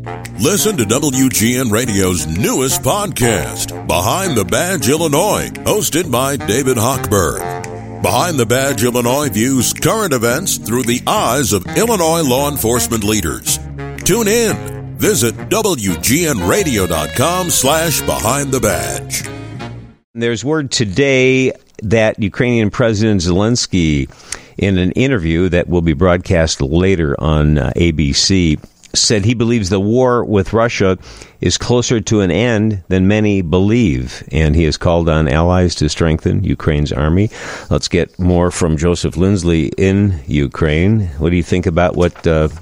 Listen to WGN Radio's newest podcast, Behind the Badge Illinois, hosted by David Hochberg. Behind the Badge Illinois views current events through the eyes of Illinois law enforcement leaders. Tune in. Visit WGNRadio.com/Behind the Badge. There's word today that Ukrainian President Zelensky, in an interview that will be broadcast later on ABC, said he believes the war with Russia is closer to an end than many believe, and he has called on allies to strengthen Ukraine's army. Let's get more from Joseph Lindsley in Ukraine. What do you think about what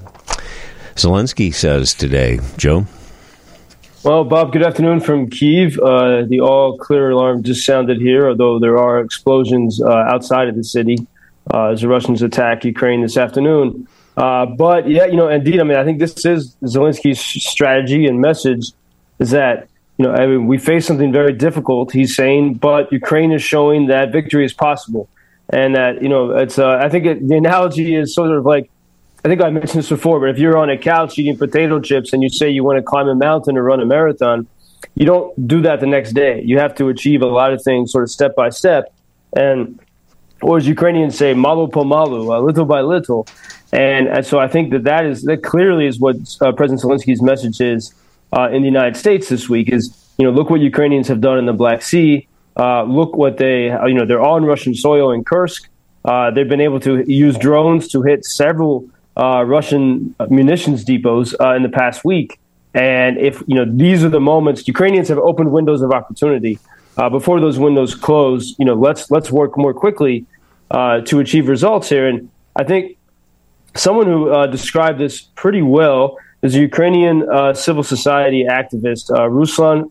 Zelensky says today, Joe? Well, Bob, good afternoon from Kyiv. The all-clear alarm just sounded here, although there are explosions outside of the city as the Russians attack Ukraine this afternoon. But, yeah, indeed, I think this is Zelensky's strategy and message is that, we face something very difficult, he's saying, but Ukraine is showing that victory is possible. And that, it's I think the analogy is sort of like, I think I mentioned this before, but if you're on a couch eating potato chips and you say you want to climb a mountain or run a marathon, you don't do that the next day. You have to achieve a lot of things sort of step by step. Or as Ukrainians say, malu po malu, little by little. And so I think that clearly is what President Zelensky's message is in the United States this week is, look what Ukrainians have done in the Black Sea. Look what they're on Russian soil in Kursk. They've been able to use drones to hit several Russian munitions depots in the past week. And if, these are the moments, Ukrainians have opened windows of opportunity. Before those windows close, let's work more quickly to achieve results here. And I think someone who described this pretty well is a Ukrainian civil society activist, Ruslan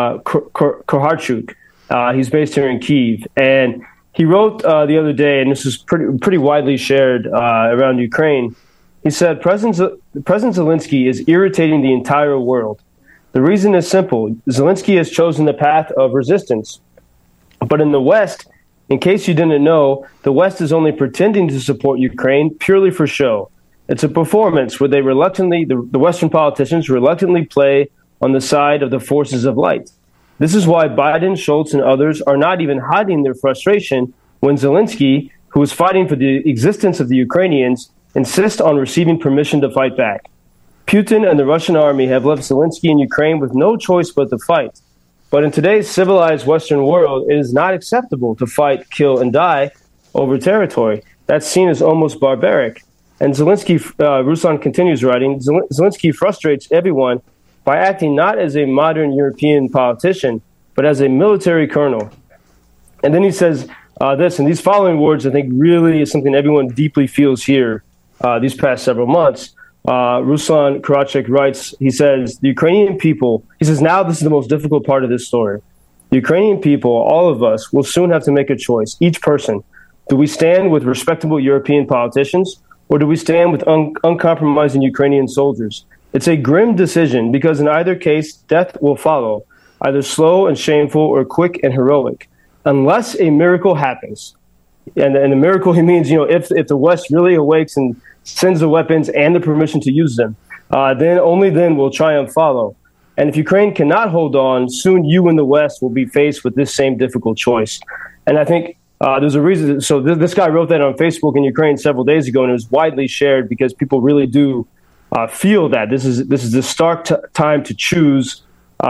Koharchuk. He's based here in Kyiv. And he wrote the other day, and this is pretty widely shared around Ukraine. He said, President Zelensky is irritating the entire world. The reason is simple. Zelensky has chosen the path of resistance. But in the West, in case you didn't know, the West is only pretending to support Ukraine purely for show. It's a performance where the Western politicians reluctantly play on the side of the forces of light. This is why Biden, Schultz, and others are not even hiding their frustration when Zelensky, who is fighting for the existence of the Ukrainians, insists on receiving permission to fight back. Putin and the Russian army have left Zelensky in Ukraine with no choice but to fight. But in today's civilized Western world, it is not acceptable to fight, kill, and die over territory. That's seen as almost barbaric. And Zelensky, Ruslan continues writing, Zelensky frustrates everyone by acting not as a modern European politician, but as a military colonel. And then he says this, and these following words, I think, really is something everyone deeply feels here these past several months. Ruslan Koharchuk writes, he says, the Ukrainian people, he says, now this is the most difficult part of this story. The Ukrainian people, all of us, will soon have to make a choice, each person. Do we stand with respectable European politicians, or do we stand with uncompromising Ukrainian soldiers? It's a grim decision because in either case, death will follow, either slow and shameful or quick and heroic, unless a miracle happens. And the miracle, he means, if the West really awakes and sends the weapons and the permission to use them, then only then will triumph follow. And if Ukraine cannot hold on, soon you in the West will be faced with this same difficult choice. And I think there's a reason. So this guy wrote that on Facebook in Ukraine several days ago, and it was widely shared because people really do feel that this is the stark time to choose,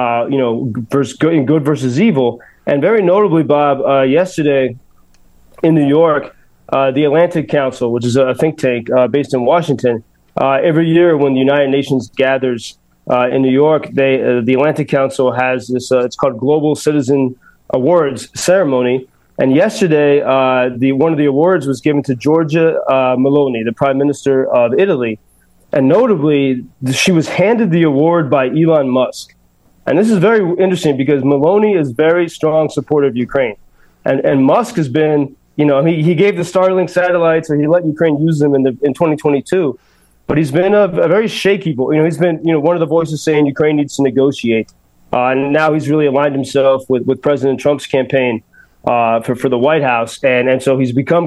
good versus evil. And very notably, Bob, yesterday in New York, the Atlantic Council, which is a think tank based in Washington, every year when the United Nations gathers in New York, the Atlantic Council has this, it's called Global Citizen Awards ceremony. And yesterday, one of the awards was given to Giorgia Meloni, the Prime Minister of Italy. And notably, she was handed the award by Elon Musk. And this is very interesting because Meloni is very strong supporter of Ukraine. And Musk has been, he gave the Starlink satellites, or he let Ukraine use them in 2022. But he's been a very shaky boy. He's been, one of the voices saying Ukraine needs to negotiate. And now he's really aligned himself with President Trump's campaign for the White House. And so he's become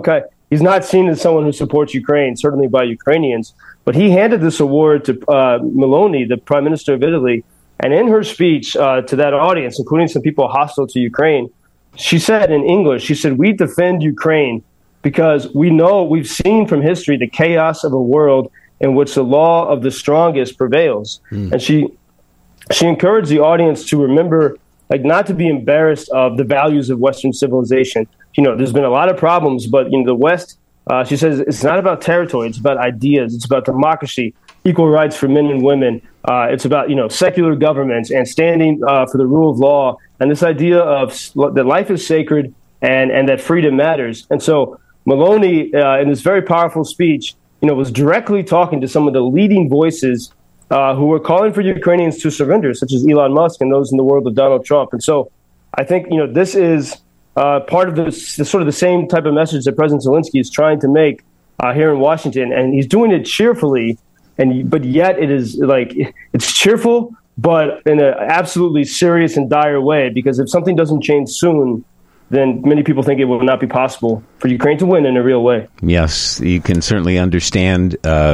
he's not seen as someone who supports Ukraine, certainly by Ukrainians. But he handed this award to Meloni, the Prime Minister of Italy. And in her speech to that audience, including some people hostile to Ukraine, she said in English, she said, "We defend Ukraine because we've seen from history the chaos of a world in which the law of the strongest prevails." And she encouraged the audience to remember, like, not to be embarrassed of the values of Western civilization. There's been a lot of problems, but the West, she says, it's not about territory. It's about ideas. It's about democracy, equal rights for men and women. It's about, secular governments and standing for the rule of law, and this idea of that life is sacred and that freedom matters. And so Meloni, in this very powerful speech, was directly talking to some of the leading voices who were calling for Ukrainians to surrender, such as Elon Musk and those in the world of Donald Trump. And so I think, this is part of the sort of the same type of message that President Zelensky is trying to make here in Washington. And he's doing it cheerfully, but yet it is like, it's cheerful, but in an absolutely serious and dire way, because if something doesn't change soon, then many people think it will not be possible for Ukraine to win in a real way. Yes, you can certainly understand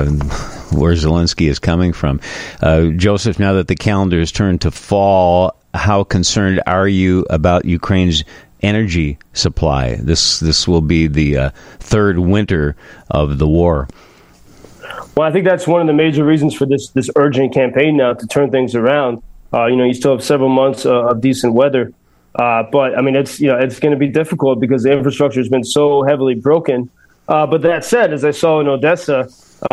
where Zelensky is coming from. Joseph, now that the calendar has turned to fall, how concerned are you about Ukraine's energy supply? This will be the third winter of the war. Well, I think that's one of the major reasons for this urgent campaign now to turn things around. You still have several months of decent weather. But I mean, it's going to be difficult because the infrastructure has been so heavily broken. But that said, as I saw in Odessa,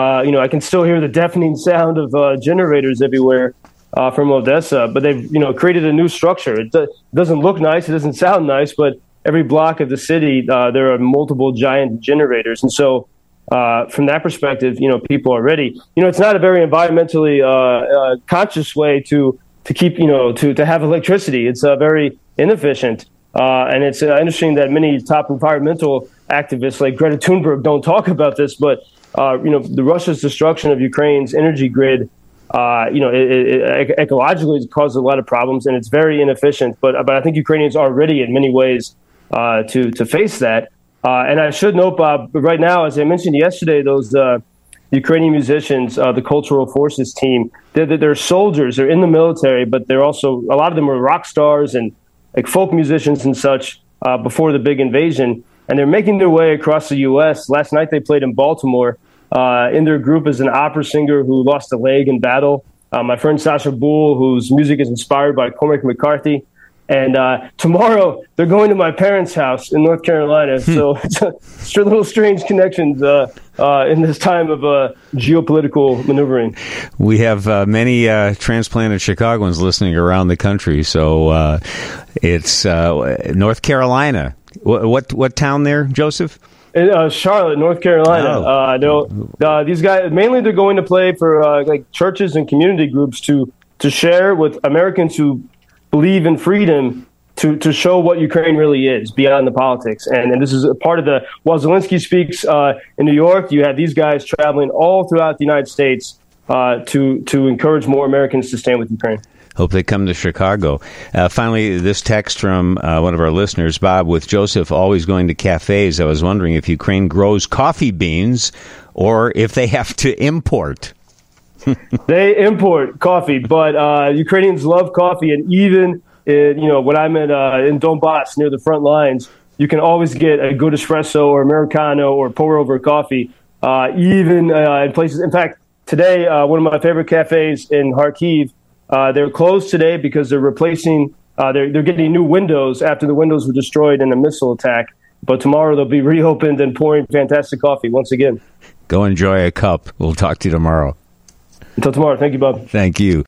I can still hear the deafening sound of generators everywhere from Odessa. But they've created a new structure. It doesn't look nice, it doesn't sound nice, but every block of the city there are multiple giant generators, and so from that perspective, people are ready. It's not a very environmentally conscious way to keep to have electricity. It's very inefficient. And it's interesting that many top environmental activists like Greta Thunberg don't talk about this, but, the Russia's destruction of Ukraine's energy grid, it ecologically has caused a lot of problems, and it's very inefficient. But I think Ukrainians are ready in many ways to face that. And I should note, Bob, right now, as I mentioned yesterday, those Ukrainian musicians, the Cultural Forces team, they're soldiers, they're in the military, but they're also, a lot of them are rock stars and like folk musicians and such before the big invasion. And they're making their way across the U.S. Last night they played in Baltimore. In their group is an opera singer who lost a leg in battle. My friend Sasha Bull, whose music is inspired by Cormac McCarthy. And tomorrow they're going to my parents' house in North Carolina. So it's a little strange connections in this time of geopolitical maneuvering. We have many transplanted Chicagoans listening around the country. So it's North Carolina. What town there, Joseph? In Charlotte, North Carolina. These guys, mainly they're going to play for like churches and community groups to share with Americans who believe in freedom to show what Ukraine really is beyond the politics. And this is a part of while Zelensky speaks in New York, you have these guys traveling all throughout the United States to encourage more Americans to stand with Ukraine. Hope they come to Chicago. Finally, this text from one of our listeners, Bob, with Joseph always going to cafes, I was wondering if Ukraine grows coffee beans or if they have to import. They import coffee, but Ukrainians love coffee, and even when I'm in Donbass near the front lines, you can always get a good espresso or Americano or pour-over coffee, even in places. In fact, today, one of my favorite cafes in Kharkiv, they're closed today because they're replacing. They're getting new windows after the windows were destroyed in a missile attack. But tomorrow they'll be reopened and pouring fantastic coffee once again. Go enjoy a cup. We'll talk to you tomorrow. Until tomorrow. Thank you, Bob. Thank you.